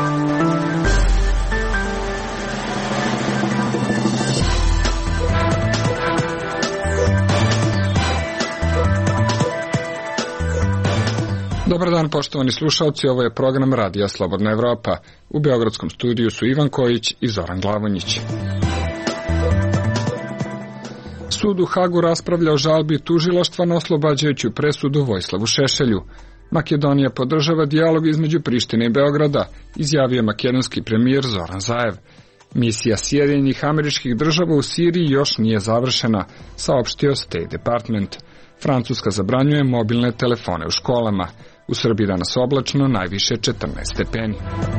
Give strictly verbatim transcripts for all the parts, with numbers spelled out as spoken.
Dobar dan, poštovani slušalci, ovo je program Radija Slobodna Evropa. U beogradskom studiju su Ivan Kojić i Zoran Glavonjić. Sud u Hagu raspravlja o žalbi tužilaštva na oslobađajuću presudu Vojislavu Šešelju. Makedonija podržava dijalog između Prištine i Beograda, izjavio makedonski premijer Zoran Zaev. Misija Sjedinjenih Američkih Država u Siriji još nije završena, saopštio State Department. Francuska zabranjuje mobilne telefone u školama. U Srbiji danas oblačno, najviše četrnaest stepeni.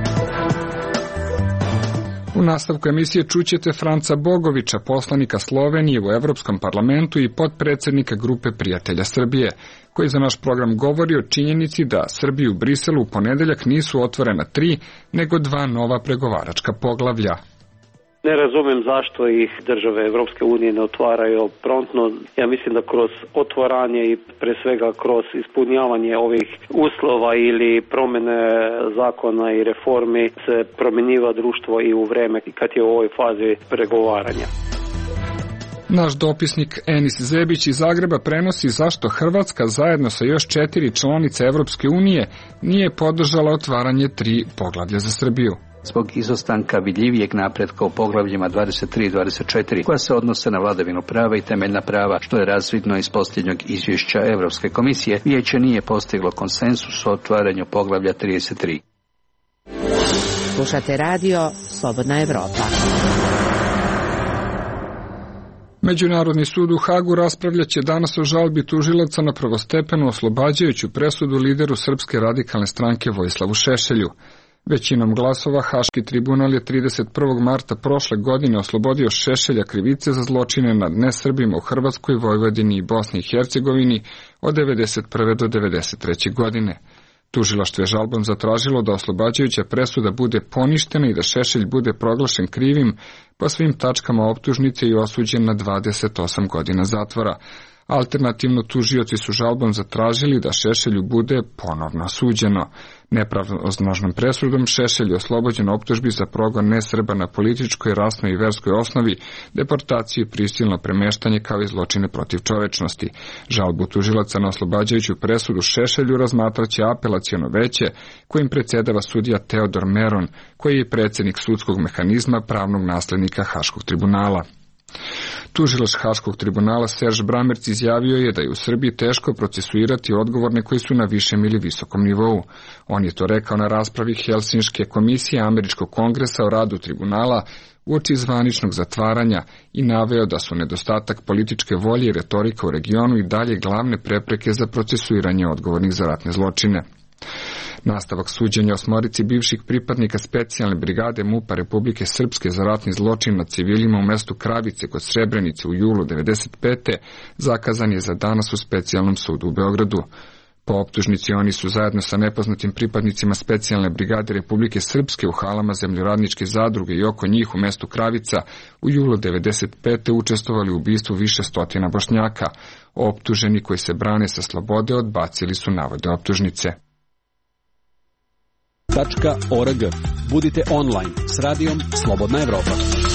U nastavku emisije čućete Franca Bogovića, poslanika Slovenije u Evropskom parlamentu i potpredsednika Grupe prijatelja Srbije, koji za naš program govori o činjenici da Srbiji u Briselu u ponedeljak nisu otvorena tri, nego dva nova pregovaračka poglavlja. Ne razumem zašto ih države Evropske unije ne otvaraju promptno. Ja mislim da kroz otvaranje i pre svega kroz ispunjavanje ovih uslova ili promjene zakona i reformi se promjenjiva društvo i u vreme kad je u ovoj fazi pregovaranja. Naš dopisnik Enis Zebić iz Zagreba prenosi zašto Hrvatska zajedno sa još četiri članice Evropske unije nije podržala otvaranje tri poglavlja za Srbiju. Zbog izostanka vidljivijeg napretka u poglavljima dvadeset tri i dvadeset četiri, koja se odnose na vladavinu prava i temeljna prava, što je razvidno iz posljednjeg izvješća Europske komisije, vijeće nije postiglo konsensus o otvaranju poglavlja trideset tri. Slušate radio Slobodna Evropa. Međunarodni sud u Hagu raspravljaće danas o žalbi tužilaca na prvostepenu oslobađajuću presudu lideru Srpske radikalne stranke Vojislavu Šešelju. Većinom glasova Haški tribunal je trideset prvog marta prošle godine oslobodio Šešelja krivice za zločine nad nesrbima u Hrvatskoj, Vojvodini i Bosni i Hercegovini od devedeset prve do devedeset treće godine. Tužilaštvo je žalbom zatražilo da oslobađajuća presuda bude poništena i da Šešelj bude proglašen krivim po svim tačkama optužnice i osuđen na dvadeset osam godina zatvora. Alternativno, tužioci su žalbom zatražili da Šešelju bude ponovno suđeno. Nepravosnažnom presudom Šešelj je oslobođen optužbi za progon nesrba na političkoj, rasnoj i verskoj osnovi, deportaciju i prisilno premeštanje kao i zločine protiv čovečnosti. Žalbu tužilaca na oslobađajuću presudu Šešelju razmatraće apelaciono veće kojim predsjedava sudija Teodor Meron, koji je predsjednik sudskog mehanizma pravnog naslednika Haškog tribunala. Tužilac Haškog tribunala Serž Bramerc izjavio je da je u Srbiji teško procesuirati odgovorne koji su na višem ili visokom nivou. On je to rekao na raspravi Helsinške komisije Američkog kongresa o radu tribunala uoči zvaničnog zatvaranja i naveo da su nedostatak političke volje i retorika u regionu i dalje glavne prepreke za procesuiranje odgovornih za ratne zločine. Nastavak suđenja osmorici bivših pripadnika specijalne brigade MUP-a Republike Srpske za ratni zločin nad civilima u mestu Kravice kod Srebrenice u julu devedeset pete zakazan je za danas u specijalnom sudu u Beogradu. Po optužnici oni su zajedno sa nepoznatim pripadnicima specijalne brigade Republike Srpske u halama zemljoradničke zadruge i oko njih u mestu Kravica u julu devedeset pete učestvovali u ubistvu više stotina Bošnjaka. Optuženi koji se brane sa slobode odbacili su navode optužnice. .org. Budite online s radijom Slobodna Evropa.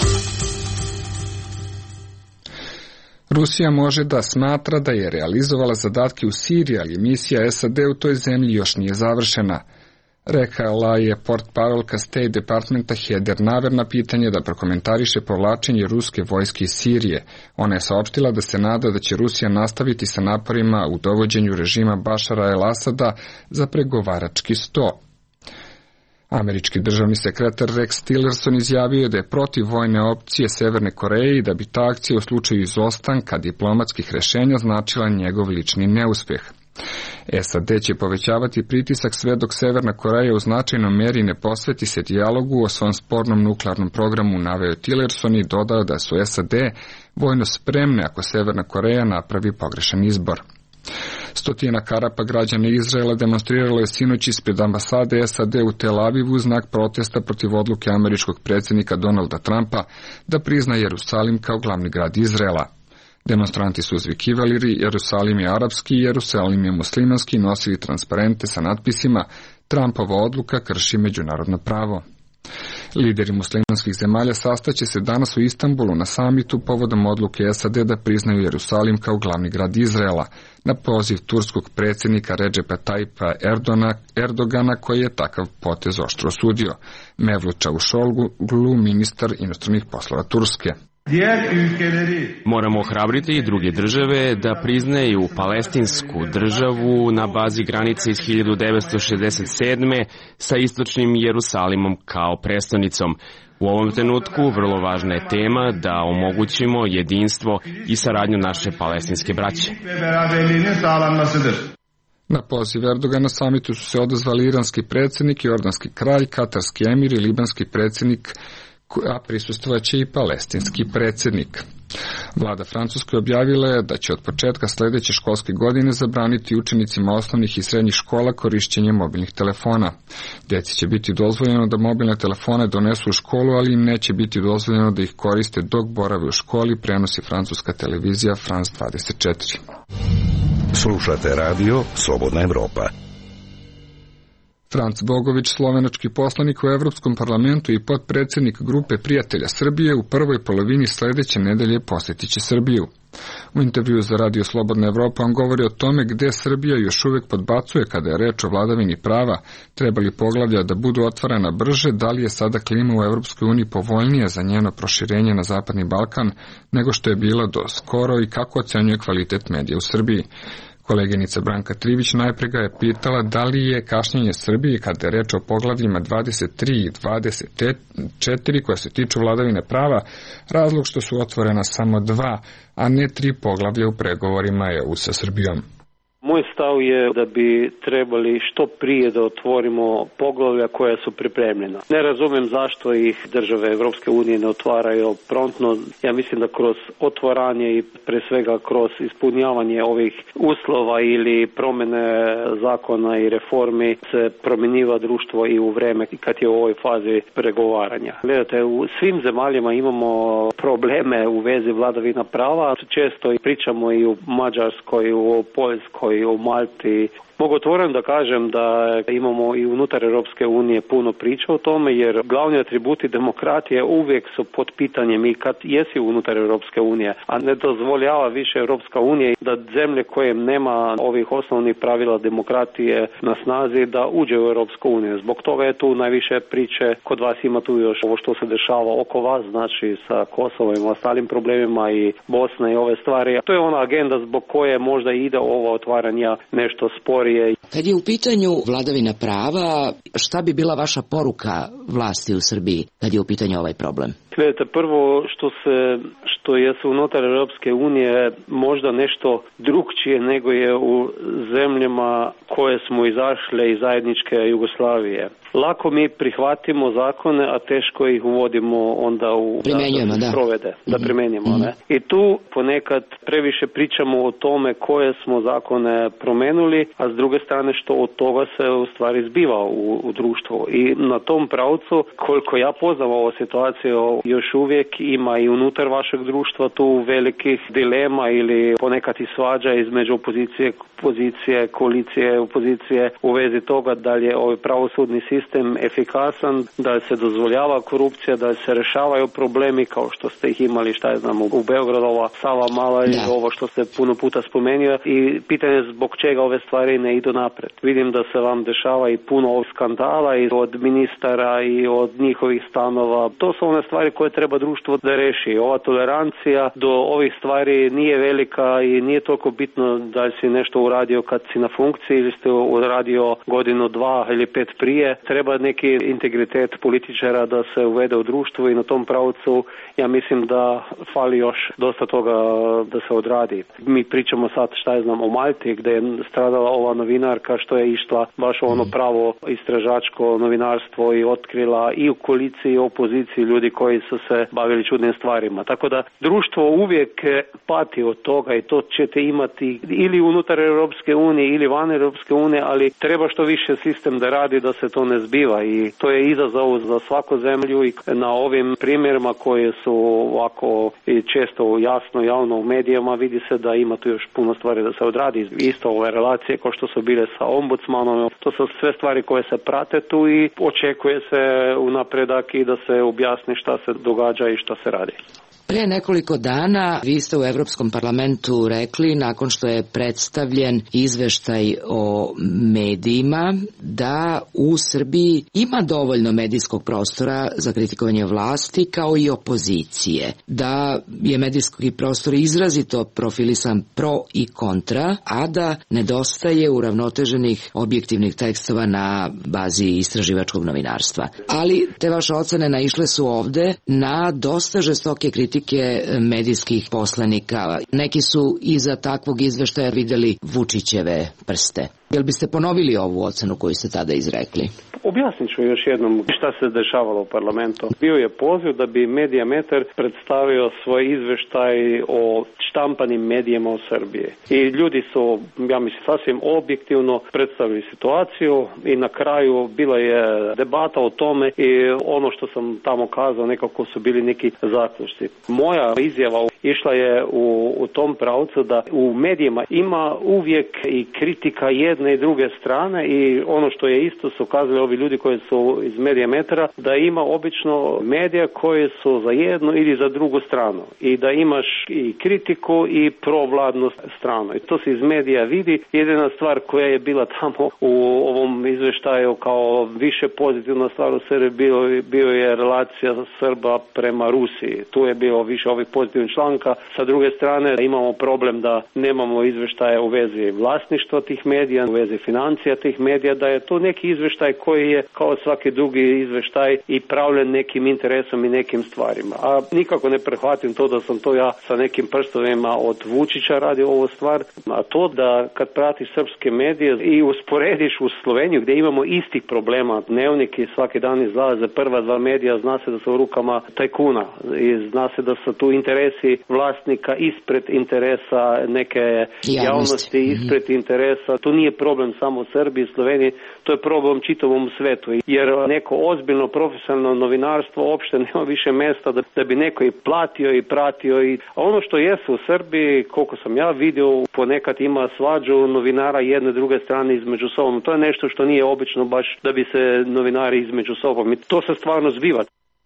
Rusija može da smatra da je realizovala zadatke u Siriji, ali misija S A D u toj zemlji još nije završena. Rekala je portparolka State Departmenta Heather Nauert na pitanje da prokomentariše povlačenje ruske vojske iz Sirije. Ona je saopštila da se nada da će Rusija nastaviti sa naporima u dovođenju režima Bašara el-Asada za pregovarački sto. Američki državni sekretar Rex Tillerson izjavio je da je protiv vojne opcije Severne Koreje i da bi ta akcija u slučaju izostanka diplomatskih rešenja značila njegov lični neuspeh. S A D će povećavati pritisak sve dok Severna Koreja u značajnoj meri ne posveti se dijalogu o svom spornom nuklearnom programu, naveo Tillerson i dodao da su S A D vojno spremne ako Severna Koreja napravi pogrešan izbor. Stotina Karapa građana Izraela demonstriralo je sinoć ispred ambasade S A D u Tel Avivu u znak protesta protiv odluke američkog predsjednika Donalda Trumpa da prizna Jerusalim kao glavni grad Izraela. Demonstranti su uzvikivali Jerusalim je arapski i Jerusalim je muslimanski, nosili transparente sa natpisima Trumpova odluka krši međunarodno pravo. Lideri muslimanskih zemalja sastaće se danas u Istanbulu na samitu povodom odluke S A D da priznaju Jerusalim kao glavni grad Izraela, na poziv turskog predsjednika Redžepa Tayyipa Erdogana, koji je takav potez oštro osudio. Mevlut Çavuşoğlu, ministar inostranih poslova Turske. Moramo ohrabriti i druge države da priznaju palestinsku državu na bazi granice iz hiljadu devetsto šezdeset sedme sa istočnim Jerusalimom kao prestonicom. U ovom trenutku vrlo važna je tema da omogućimo jedinstvo i saradnju naše palestinske braće. Na poziv Erdogana na samitu su se odazvali iranski predsjednik, jordanski kralj, katarski emir i libanski predsjednik, a prisustvovaće i palestinski predsjednik. Vlada Francuske objavila je da će od početka sljedeće školske godine zabraniti učenicima osnovnih i srednjih škola korišćenje mobilnih telefona. Djeci će biti dozvoljeno da mobilne telefone donesu u školu, ali im neće biti dozvoljeno da ih koriste dok borave u školi, prenosi francuska televizija France dvadeset četiri. Slušate radio Slobodna Evropa. Franc Bogović, slovenački poslanik u Evropskom parlamentu i potpredsjednik grupe prijatelja Srbije, u prvoj polovini sljedeće nedelje posjetit će Srbiju. U intervju za radio Slobodna Evropa on govori o tome gdje Srbija još uvijek podbacuje kada je reč o vladavini prava, treba li poglavlja da budu otvarana brže, da li je sada klima u Evropskoj uniji povoljnija za njeno proširenje na Zapadni Balkan nego što je bila do skoro i kako ocenjuje kvalitet medija u Srbiji. Koleginica Branka Trivić najprije ga je pitala da li je kašnjenje Srbije kada je reč o poglavljima dvadeset tri i dvadeset četiri koja se tiču vladavine prava razlog što su otvorena samo dva, a ne tri poglavlja u pregovorima E U sa Srbijom. Moj stav je da bi trebali što prije da otvorimo poglavlja koja su pripremljena. Ne razumem zašto ih države Evropske unije ne otvaraju promptno. Ja mislim da kroz otvaranje i pre svega kroz ispunjavanje ovih uslova ili promjene zakona i reformi se promjenjiva društvo i u vreme kad je u ovoj fazi pregovaranja. Gledajte, u svim zemaljama imamo probleme u vezi vladavina prava. Često pričamo i u Mađarskoj, i u Poljskoj, i u Malti. Mogu otvoreno da kažem da imamo i unutar Europske unije puno priča o tome, jer glavni atributi demokratije uvijek su pod pitanjem i kad jesi unutar Europske unije, a ne dozvoljava više Europska unija da zemlje koje nema ovih osnovnih pravila demokratije na snazi da uđe u Europsku uniju. Zbog toga je tu najviše priče, kod vas ima tu još ovo što se dešava oko vas, znači sa Kosovom i ostalim problemima i Bosna i ove stvari. To je ona agenda zbog koje možda ide ovo otvaranja nešto spori. Kad je u pitanju vladavina prava, šta bi bila vaša poruka vlasti u Srbiji kad je u pitanju ovaj problem? Gledajte, prvo što se što je su unutar Europske unije možda nešto drugčije nego je u zemljama koje smo izašle iz zajedničke Jugoslavije. Lako mi prihvatimo zakone, a teško ih uvodimo onda u primjenjujemo, da, da. provede, da mm-hmm. primjenjujemo, mm-hmm. ne? I tu ponekad previše pričamo o tome koje smo zakone promenuli, a s druge strane što od toga se u stvari zbiva u, u društvu. I na tom pravcu, koliko ja poznam ovu situaciju, još uvijek ima i unutar vašeg društva tu velikih dilema ili ponekad i svađa između opozicije, pozicije, koalicije, opozicije u vezi toga da li je ovaj pravosudni sistem efikasan, da se dozvoljava korupcija, da se rešavaju problemi kao što ste ih imali, šta je znam, u Beogradu, ova Sava Mala i ovo što ste puno puta spomenio i pitanje zbog čega ove stvari ne idu napred. Vidim da se vam dešava i puno ovih skandala i od ministara i od njihovih stanova. To su one stvari koje treba društvo da reši. Ova tolerancija do ovih stvari nije velika i nije toliko bitno da li si nešto uradio kad si na funkciji ili ste uradio godinu, dva ili pet prije. Treba neki integritet političara da se uvede u društvu i na tom pravcu ja mislim da fali još dosta toga da se odradi. Mi pričamo sad šta je znam o Malti gdje je stradala ova novinarka što je išla baš ono pravo istražačko novinarstvo i otkrila i u koaliciji i u opoziciji ljudi koji koji su se bavili čudnim stvarima. Tako da društvo uvijek pati od toga i to ćete imati ili unutar Europske unije ili van Europske unije, ali treba što više sistem da radi da se to ne zbiva i to je izazov za svaku zemlju i na ovim primjerima koji su ovako i često jasno javno u medijima vidi se da ima tu još puno stvari da se odradi. Isto ove relacije kao što su bile sa ombudsmanom, to su sve stvari koje se prate tu i očekuje se u napredak i da se objasni šta se događa i šta se radi. Prije nekoliko dana vi ste u Europskom parlamentu rekli, nakon što je predstavljen izveštaj o medijima, da u Srbiji ima dovoljno medijskog prostora za kritikovanje vlasti kao i opozicije, da je medijski prostor izrazito profilisan pro i kontra, a da nedostaje uravnoteženih objektivnih tekstova na bazi istraživačkog novinarstva. Ali te vaše ocene naišle su ovde na dosta žestoke kritike medijskih poslanika. Neki su iza takvog izveštaja videli Vučićeve prste. Jel biste ponovili ovu ocenu koju ste tada izrekli? Objasnit ću još jednom šta se dešavalo u parlamentu. Bio je poziv da bi Mediametar predstavio svoj izveštaj o štampanim medijima u Srbiji. I ljudi su, ja mislim, sasvim objektivno predstavili situaciju i na kraju bila je debata o tome i ono što sam tamo kazao nekako su bili neki zaključci. Moja izjava išla je u, u tom pravcu da u medijima ima uvijek i kritika jedne i druge strane i ono što je isto su kazali ovi ljudi koji su iz Mediametara, da ima obično medija koji su za jednu ili za drugu stranu i da imaš i kritiku i provladnu stranu. I to se iz medija vidi. Jedina stvar koja je bila tamo u ovom izveštaju kao više pozitivna stvar u Srbiji bio, bio je relacija Srba prema Rusiji. Tu je bilo više ovih pozitivnih članka. Sa druge strane imamo problem da nemamo izveštaje u vezi vlasništva tih medija, u vezi financija tih medija, da je to neki izveštaj koji je kao svaki drugi izveštaj i pravljen nekim interesom i nekim stvarima. A nikako ne prihvatim to da sam to ja sa nekim prstovima od Vučića radio ovu stvar, a to da kad pratiš srpske medije i usporediš u Sloveniju gdje imamo istih problema, dnevniki svaki dan izlaze, prva dva medija, zna se da su u rukama tajkuna i zna se da su tu interesi vlasnika ispred interesa neke javnosti, javnosti ispred mm-hmm. interesa. To nije problem samo u Srbiji i Sloveniji, to je problem čitavom svetu, jer neko ozbiljno profesionalno novinarstvo uopšte nema više mjesta da, da bi neko i platio i pratio. I, a ono što jesu u Srbiji, koliko sam ja vidio, ponekad ima svađu novinara jedne druge strane između sobom. To je nešto što nije obično baš da bi se novinari između sobom. I to se stvarno zbiva.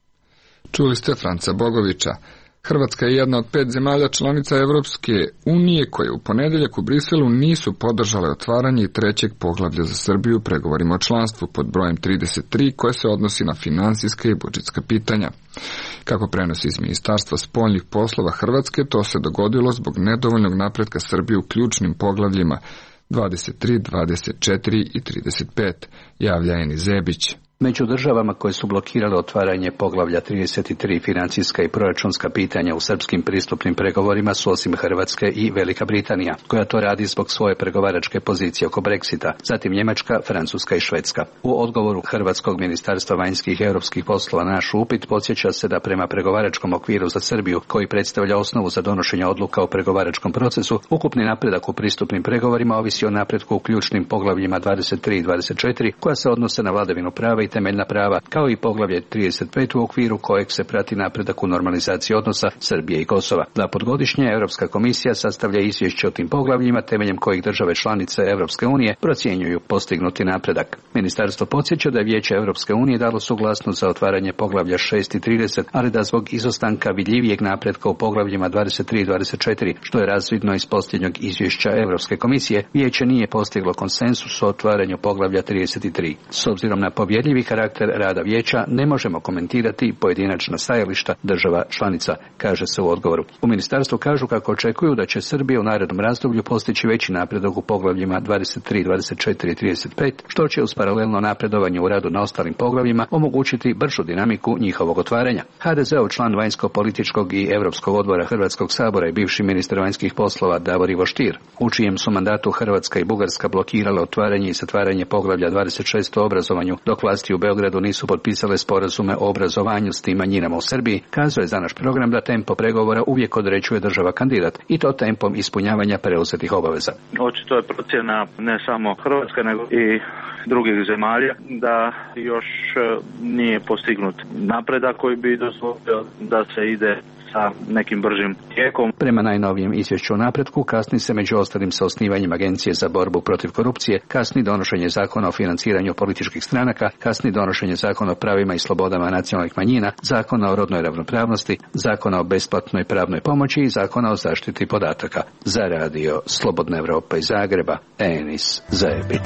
Čuli ste Franca Bogovića. Hrvatska je jedna od pet zemalja članica Evropske unije koje u ponedjeljak u Briselu nisu podržale otvaranje trećeg poglavlja za Srbiju u pregovorima o članstvu pod brojem trideset tri koje se odnosi na finansijska i budžetska pitanja. Kako prenosi iz Ministarstva spoljnih poslova Hrvatske, to se dogodilo zbog nedovoljnog napretka Srbije u ključnim poglavljima dvadeset tri, dvadeset četiri i trideset pet, javlja Eni Zebić. Među državama koje su blokirale otvaranje poglavlja trideset tri financijska i proračunska pitanja u srpskim pristupnim pregovorima su osim Hrvatske i Velika Britanija, koja to radi zbog svoje pregovaračke pozicije oko Brexita, zatim Njemačka, Francuska i Švedska. U odgovoru Hrvatskog ministarstva vanjskih i europskih poslova na naš upit podsjeća se da prema pregovaračkom okviru za Srbiju, koji predstavlja osnovu za donošenje odluka o pregovaračkom procesu, ukupni napredak u pristupnim pregovorima ovisi o napretku u ključnim poglavljima dvadeset tri i dvadeset četiri, koja se odnose na vladavinu prava i temeljna prava, kao i poglavlje trideset pet u okviru kojeg se prati napredak u normalizaciji odnosa Srbije i Kosova. Dva put godišnje Europska komisija sastavlja izvješće o tim poglavljima temeljem kojih države članice Europske unije procjenjuju postignuti napredak. Ministarstvo podsjeća da je Vijeće Europske unije dalo suglasnost za otvaranje poglavlja šest i trideset, ali da zbog izostanka vidljivijeg napretka u poglavljima dvadeset tri i dvadeset četiri, što je razvidno iz posljednjeg izvješća Europske komisije, Vijeće nije postiglo konsensus o otvaranju poglavlja trideset tri. S obzirom na povjerljivi karakter rada vijeća ne možemo komentirati pojedinačna stajališta država članica, kaže se u odgovoru. U ministarstvu kažu kako očekuju da će Srbija u narednom razdoblju postići veći napredak u poglavljima dvadeset tri, dvadeset četiri i trideset pet, što će uz paralelno napredovanje u radu na ostalim poglavljima omogućiti bržu dinamiku njihovog otvaranja. ha de zeov član vanjsko-političkog i Europskog odbora Hrvatskog sabora i bivši ministar vanjskih poslova Davor Ivo Stier, u čijem su mandatu Hrvatska i Bugarska blokirale otvaranje i zatvaranje poglavlja dvadeset šest o obrazovanju, dok vlast vlasti u Beogradu nisu potpisale sporazume o obrazovanju s tim manjinama u Srbiji, kazuje za naš program da tempo pregovora uvijek određuje država kandidat i to tempom ispunjavanja preuzetih obaveza. Očito je procjena ne samo Hrvatske nego i drugih zemalja da još nije postignut napredak koji bi dozvolio da se ide sa nekim bržim tijekom. Prema najnovijem izvješću o napretku kasni se među ostalim sa osnivanjem Agencije za borbu protiv korupcije, kasni donošenje zakona o financiranju političkih stranaka, kasni donošenje zakona o pravima i slobodama nacionalnih manjina, zakona o rodnoj ravnopravnosti, zakona o besplatnoj pravnoj pomoći i zakona o zaštiti podataka. Za radio Slobodna Evropa iz Zagreba, Enis Zajebić.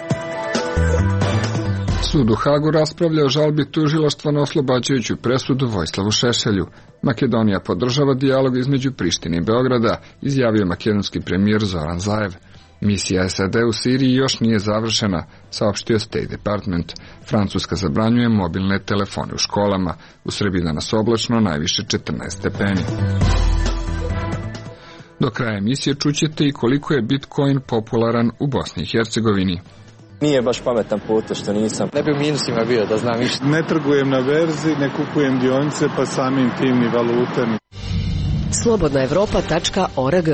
Sud u Hagu raspravlja o žalbi tužilaštva na oslobađajuću presudu Vojislavu Šešelju. Makedonija podržava dijalog između Prištine i Beograda, izjavio makedonski premijer Zoran Zaev. Misija S A D u Siriji još nije završena, saopštio State Department. Francuska zabranjuje mobilne telefone u školama. U Srbiji danas oblačno, najviše četrnaest stepeni. Do kraja emisije čućete i koliko je Bitcoin popularan u Bosni i Hercegovini. Nije baš pametan put, što nisam. Ne bi u minusima bio, da znam više. Ne trgujem na berzi, ne kupujem dionice, pa samim tim ni valute. slobodna evropa tačka org.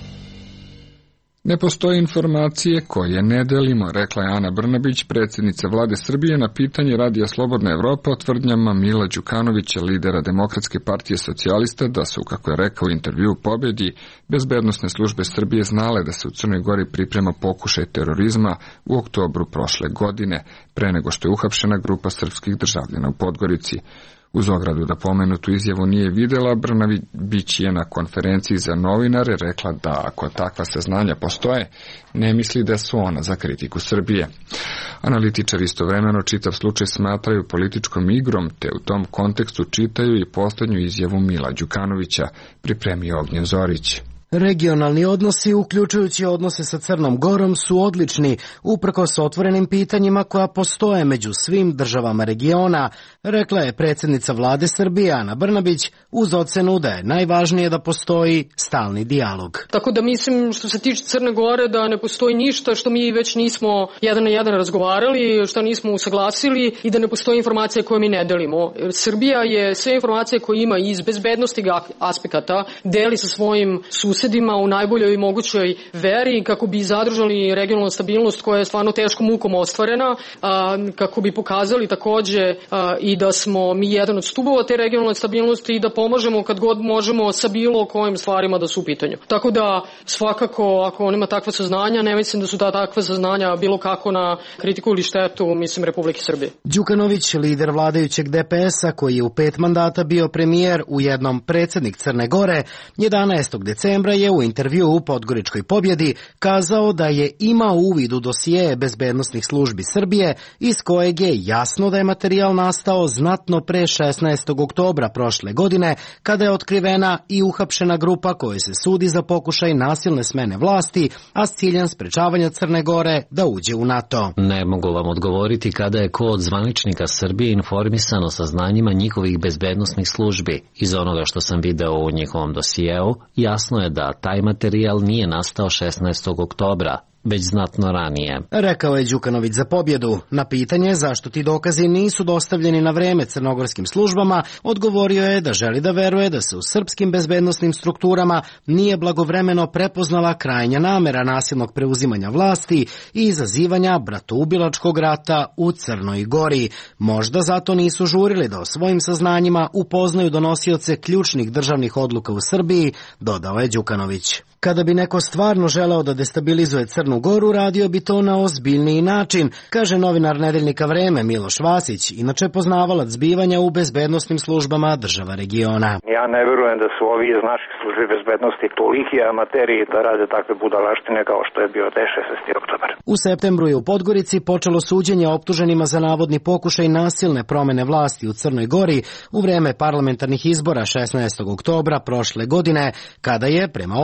Ne postoje informacije koje ne delimo, rekla je Ana Brnabić, predsjednica vlade Srbije, na pitanje Radija Slobodna Evropa o tvrdnjama Mila Đukanovića, lidera Demokratske partije socijalista, da su, kako je rekao u intervju Pobjedi, bezbednosne službe Srbije znale da se u Crnoj Gori priprema pokušaj terorizma u oktobru prošle godine, pre nego što je uhapšena grupa srpskih državljana u Podgorici. Uz ogradu da pomenutu izjavu nije videla, Brnabić je na konferenciji za novinare rekla da ako takva saznanja postoje, ne misli da su ona za kritiku Srbije. Analitičari istovremeno čitav slučaj smatraju političkom igrom, te u tom kontekstu čitaju i posljednju izjavu Mila Đukanovića, pripremio Ognjen Zorić. Regionalni odnosi, uključujući odnose sa Crnom Gorom, su odlični, uprkos otvorenim pitanjima koja postoje među svim državama regiona, rekla je predsjednica vlade Srbije Ana Brnabić, uz ocenu da je najvažnije da postoji stalni dijalog. Tako da mislim, što se tiče Crne Gore, da ne postoji ništa što mi već nismo jedan na jedan razgovarali, što nismo usaglasili i da ne postoji informacije koje mi ne delimo. Srbija je sve informacije koje ima iz bezbednosti aspekata deli sa svojim susedima u najboljoj mogućoj veri kako bi zadržali regionalnu stabilnost koja je stvarno teškom mukom ostvarena, kako bi pokazali takođe i da smo mi jedan od stubova te regionalne stabilnosti i da pomažemo kad god možemo sa bilo kojim stvarima da su u pitanju. Tako da svakako ako on ima takva saznanja, ne mislim da su ta takva saznanja bilo kako na kritiku ili štetu, mislim, Republike Srbije. Đukanović, lider vladajućeg D P S-a koji je u pet mandata bio premijer, ujednom predsjednik Crne Gore, jedanaestog decembra je u intervju u Podgoričkoj Pobjedi kazao da je imao uvid u dosije bezbednosnih službi Srbije, iz kojeg je jasno da je materijal nastao znatno pre šesnaestog oktobra prošle godine, kada je otkrivena i uhapšena grupa koja se sudi za pokušaj nasilne smene vlasti, a s ciljem sprečavanja Crne Gore da uđe u NATO. Ne mogu vam odgovoriti kada je ko od zvaničnika Srbije informisan o saznanjima njihovih bezbednosnih službi. Iz onoga što sam video u njihovom dosijeu, jasno je da taj materijal nije nastao šesnaestog oktobra, već znatno ranije. Rekao je Đukanović za Pobjedu. Na pitanje zašto ti dokazi nisu dostavljeni na vreme crnogorskim službama, odgovorio je da želi da veruje da se u srpskim bezbednosnim strukturama nije blagovremeno prepoznala krajnja namera nasilnog preuzimanja vlasti i izazivanja bratoubilačkog rata u Crnoj Gori. Možda zato nisu žurili da o svojim saznanjima upoznaju donosioce ključnih državnih odluka u Srbiji, dodao je Đukanović. Kada bi neko stvarno želeo da destabilizuje Crnu Goru, radio bi to na ozbiljniji način, kaže novinar nedeljnika Vreme Miloš Vasić, inače poznavalac zbivanja u bezbednosnim službama država regiona. Ja ne verujem da su ovi iz naših službi bezbednosti toliki amateriji da rade takve budalaštine kao što je bio te šesnaesti oktobar. U septembru je u Podgorici počelo suđenje optuženima za navodni pokušaj nasilne promene vlasti u Crnoj Gori u vreme parlamentarnih izbora šesnaestog oktobra prošle godine, kada je, prema optužnici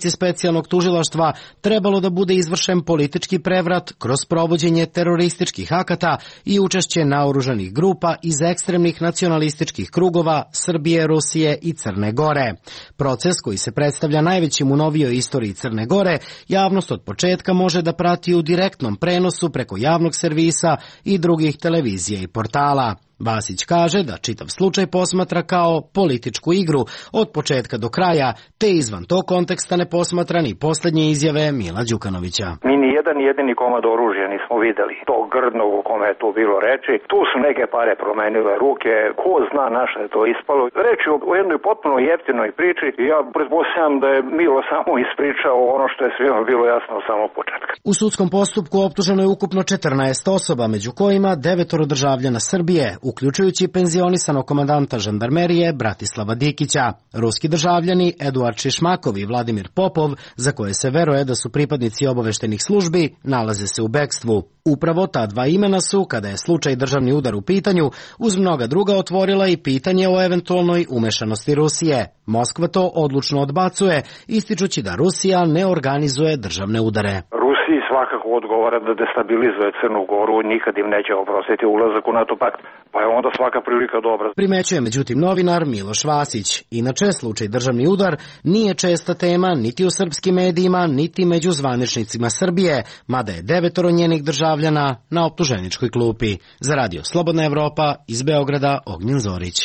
odluci specijalnog tužilaštva trebalo da bude izvršen politički prevrat kroz provođenje terorističkih akata i učešće naoružanih grupa iz ekstremnih nacionalističkih krugova Srbije, Rusije i Crne Gore. Proces koji se predstavlja najvećim u novijoj istoriji Crne Gore, javnost od početka može da prati u direktnom prenosu preko javnog servisa i drugih televizija i portala. Vasić kaže da čitav slučaj posmatra kao političku igru od početka do kraja, te izvan tog konteksta ne posmatra ni posljednje izjave Mila Đukanovića. Mi ni jedan jedini komad oružja nismo videli. To grdnog o kome je tu bilo reči. Tu su neke pare promenile ruke. Ko zna na šta je to ispalo. Reč je o jednoj potpuno jeftinoj priči. Ja pretpostavljam da je Milo samo ispričao ono što je svima bilo jasno od samog početka. U sudskom postupku optuženo je ukupno četrnaest osoba, među kojima devetoro državljana Srbije, uključujući penzionisanog komandanta žandarmerije Bratislava Dikića. Ruski državljani Eduard Šišmakov i Vladimir Popov, za koje se veruje da su pripadnici obaveštenih službi, nalaze se u bekstvu. Upravo ta dva imena su, kada je slučaj državni udar u pitanju, uz mnoga druga otvorila i pitanje o eventualnoj umešanosti Rusije. Moskva to odlučno odbacuje, ističući da Rusija ne organizuje državne udare. Rusiji svakako odgovara da destabilizuje Crnu Goru, nikad im neće oprostiti ulazak u NATO pakt, pa je onda svaka prilika dobra. Primećuje međutim novinar Miloš Vasić. Inače, slučaj državni udar nije česta tema niti u srpskim medijima, niti među zvaničnicima Srbije, mada je devetoro njenih državljana na optuženičkoj klupi. Za radio Slobodna Evropa, iz Beograda, Ognjen Zorić.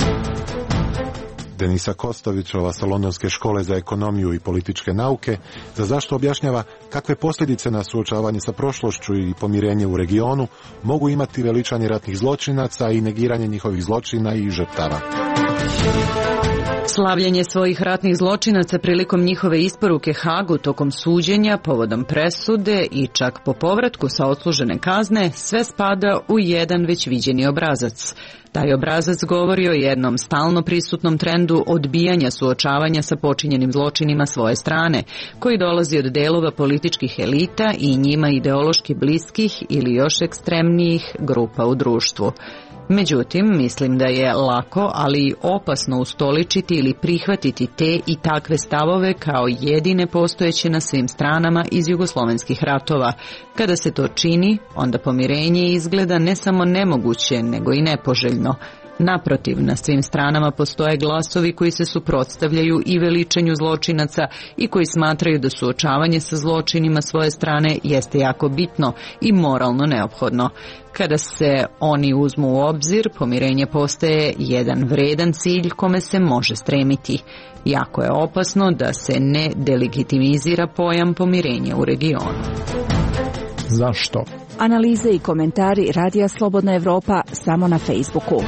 Denisa Kostovićova sa Londonske škole za ekonomiju i političke nauke, za zašto objašnjava kakve posljedice na suočavanje sa prošlošću i pomirenje u regionu mogu imati veličanje ratnih zločinaca i negiranje njihovih zločina i žrtava. Slavljenje svojih ratnih zločinaca prilikom njihove isporuke Hagu tokom suđenja, povodom presude i čak po povratku sa odslužene kazne, sve spada u jedan već viđeni obrazac. Taj obrazac govori o jednom stalno prisutnom trendu odbijanja suočavanja sa počinjenim zločinima svoje strane, koji dolazi od delova političkih elita i njima ideološki bliskih ili još ekstremnijih grupa u društvu. Međutim, mislim da je lako, ali i opasno ustoličiti ili prihvatiti te i takve stavove kao jedine postojeće na svim stranama iz jugoslovenskih ratova. Kada se to čini, onda pomirenje izgleda ne samo nemoguće, nego i nepoželjno. Naprotiv, na svim stranama postoje glasovi koji se suprotstavljaju i veličanju zločinaca i koji smatraju da suočavanje sa zločinima svoje strane jeste jako bitno i moralno neophodno. Kada se oni uzmu u obzir, pomirenje postaje jedan vredan cilj kome se može stremiti. Jako je opasno da se ne delegitimizira pojam pomirenja u regionu. Zašto? Analize i komentari Radija Slobodna Evropa samo na Facebooku.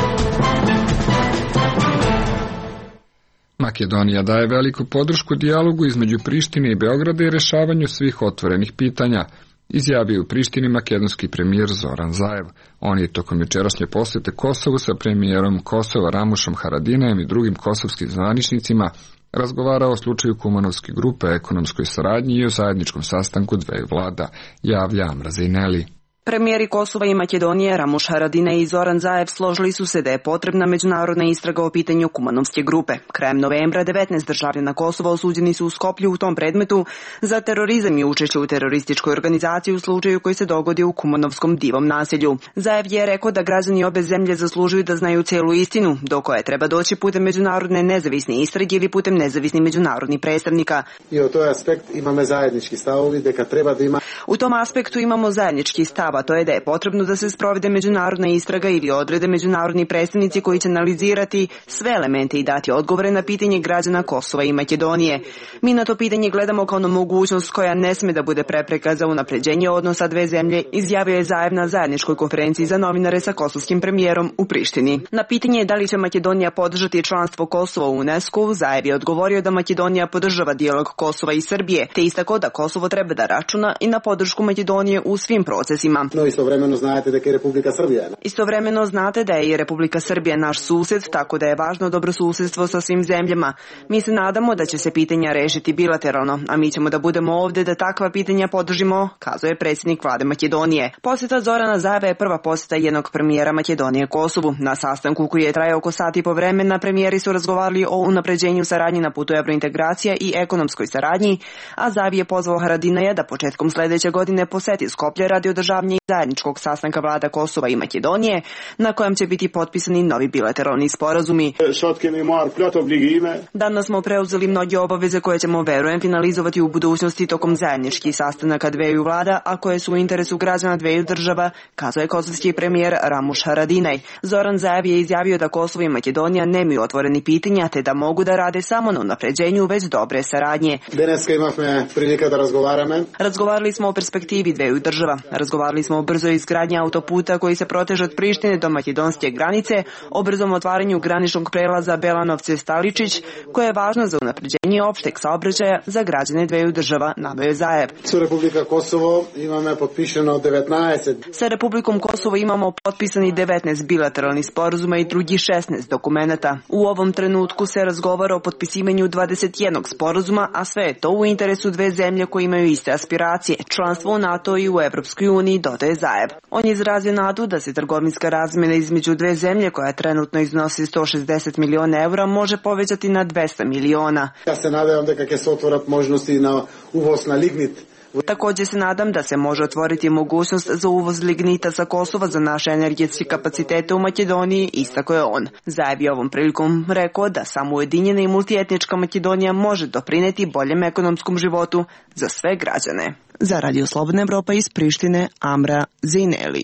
Makedonija daje veliku podršku dijalogu između Prištine i Beograda i rešavanju svih otvorenih pitanja, izjavio u Prištini makedonski premijer Zoran Zaev. On je tokom jučerašnje posjete Kosovu sa premijerom Kosova Ramušom Haradinajem i drugim kosovskim zvaničnicima razgovarao o slučaju Kumanovske grupe, ekonomskoj saradnji i o zajedničkom sastanku dveju vlada, javlja Amra Zejneli. Premijeri Kosova i Makedonije Ramuš Haradinaj i Zoran Zaev složili su se da je potrebna međunarodna istraga o pitanju Kumanovske grupe. Krajem novembra devetnaest državljana Kosova osuđeni su u Skoplju u tom predmetu za terorizam i učešće u terorističkoj organizaciji u slučaju koji se dogodio u Kumanovskom divom naselju. Zaev je rekao da građani obe zemlje zaslužuju da znaju celu istinu, do koje treba doći putem međunarodne nezavisne istrage ili putem nezavisnih međunarodnih predstavnika. I u toj aspekt imamo zajednički stavovi da kad treba da ima... U tom aspektu imamo zajednički stav, a to je da je potrebno da se sprovede međunarodna istraga ili odrede međunarodni predstavnici koji će analizirati sve elemente i dati odgovore na pitanje građana Kosova i Makedonije. Mi na to pitanje gledamo kao na mogućnost koja ne sme da bude prepreka za unapređenje odnosa dve zemlje, izjavio je Zaev na zajedničkoj konferenciji za novinare sa kosovskim premijerom u Prištini. Na pitanje da li će Makedonija podržati članstvo Kosova u UNESCO, Zaev je odgovorio da Makedonija podržava dijalog Kosova i Srbije, te istako da Kosovo treba da računa i na podršku Makedonije u svim procesima. No, istovremeno znate da je Republika Srbija. Istovremeno znate da je i Republika Srbija naš sused, tako da je važno dobrosusedstvo sa svim zemljama. Mi se nadamo da će se pitanja rešiti bilateralno, a mi ćemo da budemo ovde da takva pitanja podržimo, kazuje predsjednik vlade Makedonije. Poseta Zorana Zaeva je prva poseta jednog premijera Makedonije Kosovu. Na sastanku koji je trajao oko sat i po vremena, premijeri su razgovarali o unapređenju saradnje na putu evrointegracija i ekonomskoj saradnji, a Zaev je pozvao Haradinaja da početkom sledeće godine poseti Skoplje radi održavanja zajedničkog sastanka vlada Kosova i Makedonije, na kojem će biti potpisani novi bilateralni sporazumi. Danas smo preuzeli mnoge obaveze koje ćemo, verujem, finalizovati u budućnosti tokom zajedničkih sastanaka dveju vlada, a koje su u interesu građana dveju država, kazuje kosovski premijer Ramuš Haradinaj. Zoran Zaev je izjavio da Kosovo i Makedonija nemaju otvoreni pitanja, te da mogu da rade samo na unapređenju već dobre saradnje. Danas imamo prilika da razgovaramo. Razgovarali smo o perspektivi dveju država. Razgovarali smo o brzoj izgradnji autoputa koji se proteže od Prištine do makedonske granice, o brzom otvaranju graničnog prelaza Belanovce-Staličić, koje je važno za unapređenje opšteg saobraćaja za građane dveju država, naveo je Zaev. Sa Republika Kosovo imamo potpisano devetnaest. Sa Republikom Kosovo imamo potpisani devetnaest bilateralnih sporazuma i drugih šesnaest dokumenata. U ovom trenutku se razgovara o potpisivanju dvadeset jednog sporazuma, a sve je to u interesu dve zemlje koje imaju iste aspiracije, članstvo u NATO i u Evropskoj uniji, dodaje Zaev. On je izrazio nadu da se trgovinska razmjena između dve zemlje, koja trenutno iznosi sto šezdeset miliona evra, može povećati na dvesta miliona. Ja se nadam da kako se otvara možnosti na uvoz na lignit. Također se nadam da se može otvoriti mogućnost za uvoz lignita sa Kosova za naše energetske kapacitete u Makedoniji, istakao je on. Zaev je ovom prilikom rekao da samo ujedinjena i multietnička Makedonija može doprineti boljem ekonomskom životu za sve građane. Za Radio Slobodna Evropa iz Prištine, Amra Zejneli.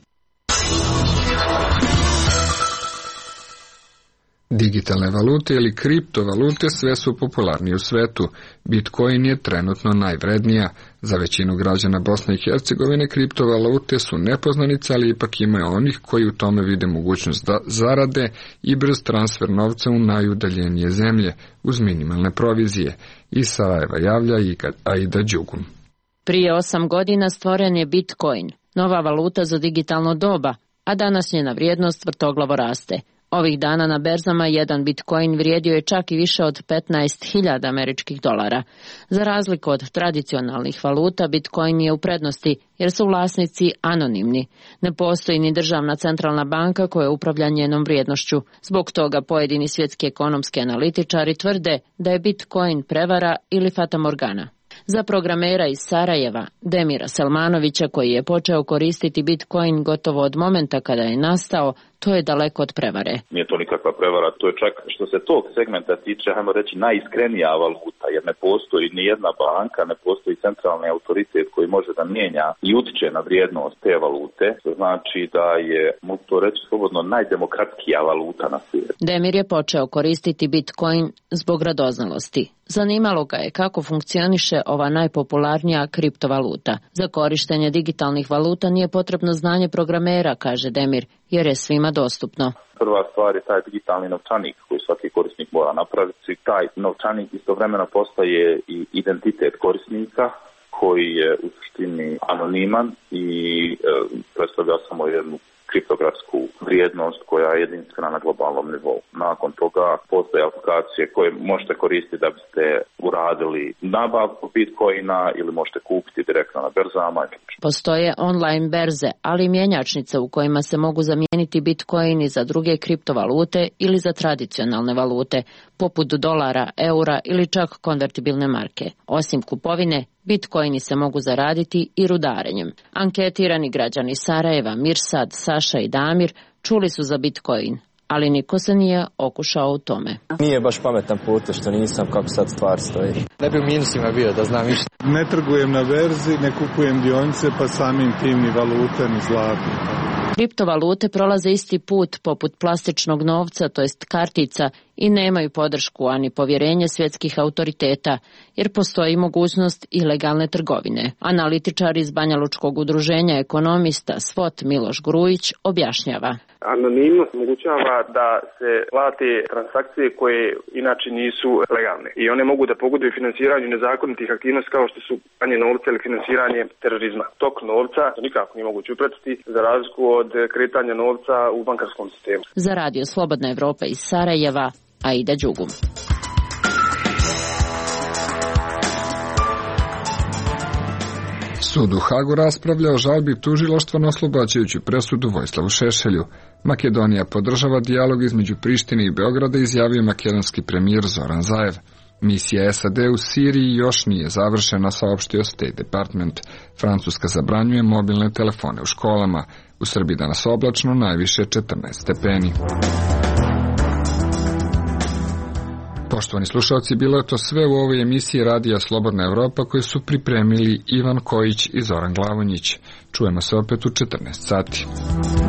Digitalne valute ili kriptovalute sve su popularnije u svetu. Bitcoin je trenutno najvrednija. Za većinu građana Bosne i Hercegovine kriptovalute su nepoznanica, ali ipak ima onih koji u tome vide mogućnost da zarade i brz transfer novca u najudaljenije zemlje uz minimalne provizije. Iz Sarajeva javlja i Aida Đugun. Prije osam godina stvoren je Bitcoin, nova valuta za digitalno doba, a danas njena vrijednost vrtoglavo raste. Ovih dana na berzama jedan bitcoin vrijedio je čak i više od petnaest hiljada američkih dolara. Za razliku od tradicionalnih valuta, bitcoin je u prednosti jer su vlasnici anonimni. Ne postoji ni državna centralna banka koja upravlja njenom vrijednošću. Zbog toga pojedini svjetski ekonomski analitičari tvrde da je bitcoin prevara ili fatamorgana. Za programera iz Sarajeva, Demira Selmanovića, koji je počeo koristiti Bitcoin gotovo od momenta kada je nastao, to je daleko od prevare. Nije to nikakva prevara, to je čak što se tog segmenta tiče, hajmo reći, najiskrenija valuta, jer ne postoji ni jedna banka, ne postoji centralni autoritet koji može da mijenja i utiče na vrijednost te valute, što znači da je, mogu to reći slobodno, najdemokratskija valuta na svijetu. Demir je počeo koristiti Bitcoin zbog radoznalosti. Zanimalo ga je kako funkcioniše ova najpopularnija kriptovaluta. Za korištenje digitalnih valuta nije potrebno znanje programera, kaže Demir, jer je svima dostupno. Prva stvar je taj digitalni novčanik koji svaki korisnik mora napraviti. Taj novčanik istovremeno postaje i identitet korisnika koji je u suštini anoniman i e, predstavlja samo jednu kriptografsku vrijednost koja je jedinstvena na globalnom nivou. Nakon toga postoje aplikacije koje možete koristiti da biste uradili nabavku Bitcoina ili možete kupiti direktno na berzama. Postoje online berze, ali i mjenjačnice u kojima se mogu zamijeniti Bitcoini za druge kriptovalute ili za tradicionalne valute, poput dolara, eura ili čak konvertibilne marke. Osim kupovine, Bitcoini se mogu zaraditi i rudarenjem. Anketirani građani Sarajeva, Mirsad, Saša i Damir čuli su za Bitcoin, ali niko se nije okušao u tome. Nije baš pametan put što nisam kako sad stvar stoji. Ne bi u minusima bio da znam više. Ne trgujem na berzi, ne kupujem dionice, pa samim tim ni valute, ni zlato. Kriptovalute prolaze isti put poput plastičnog novca, to jest kartica, i nemaju podršku ani povjerenje svjetskih autoriteta, jer postoji mogućnost ilegalne trgovine. Analitičar iz Banjalučkog udruženja ekonomista SWOT Miloš Grujić objašnjava. Anonimnost omogućava da se plate transakcije koje inače nisu legalne i one mogu da pogoduju financiranju nezakonitih aktivnosti kao što su pranje novca ili financiranje terorizma. Tok novca nikako nije moguće upratiti za razliku od kretanja novca u bankarskom sistemu. Za radio Slobodna Evropa iz Sarajeva, Aida Đugum. Sud u Hagu raspravlja o žalbi tužilaštva na oslobađajuću presudu Vojislavu Šešelju. Makedonija podržava dijalog između Prištine i Beograda, izjavio makedonski premijer Zoran Zaev. Misija S A D u Siriji još nije završena, saopštio State Department. Francuska zabranjuje mobilne telefone u školama. U Srbiji danas oblačno, najviše četrnaest stepeni. Poštovani slušalci, bilo je to sve u ovoj emisiji Radija Slobodna Evropa koju su pripremili Ivan Kojić i Zoran Glavonjić. Čujemo se opet u četrnaest sati.